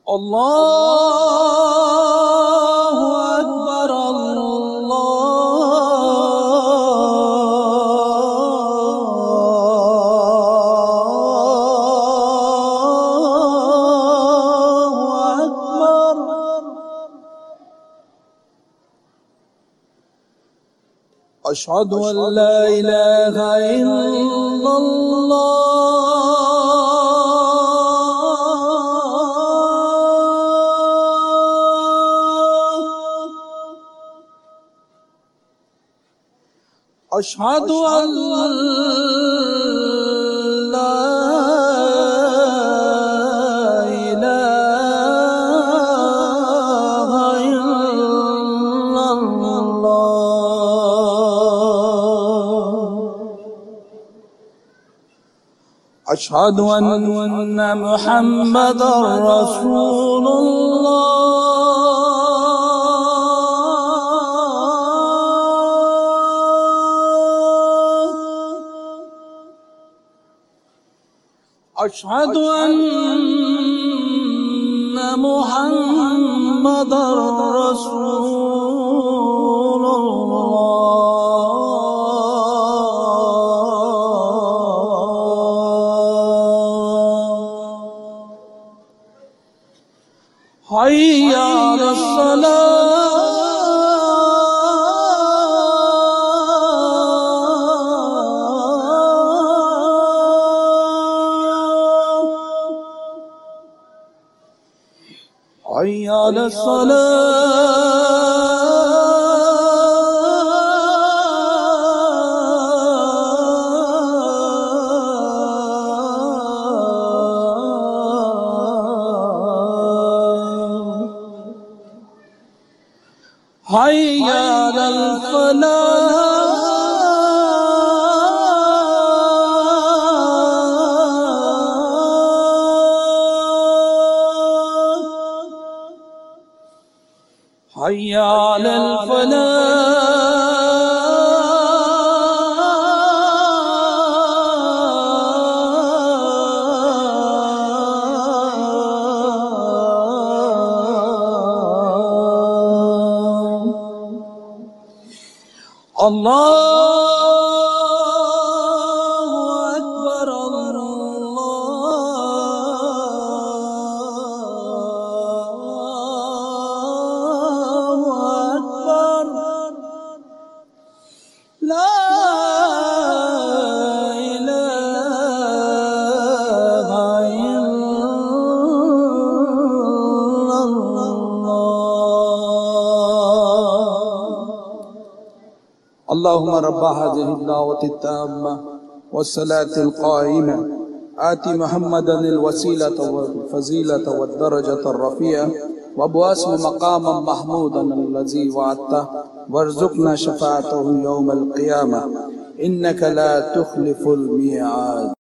अल्लाहु अकबर अल्लाहु अकबर। अशहदु अन ला इलाहा इल्लल्लाह अशहदु अन ला इलाहा इल्लल्लाह अशहदु अन्ना मुहम्मदर रसूलुल्लाह अशहदु अन्ना मुहम्मदर रसूलुल्लाह। हय्या अलस्सलाह हय्या अलस्सलाह हय्या अलल फलाह हय्या अलल फलाह। अल्लाहु अकबर अल्लाहु अकबर। ला इलाहा इल्लल्लाह। अल्लाहुम्मा रब्ब हाज़िहि दावति ताम्मा वस्सलातिल क़ाइमा आति मुहम्मदनिल वसीलता वल फ़ज़ीलता वद दरजतर रफ़िया वबअस मक़ामम महमूदन अल्लज़ी वअदता वरज़ुक़ना शफ़ाअतहु यौमल क़ियामा इन्नका ला तुख़्लिफ़ुल मिआद।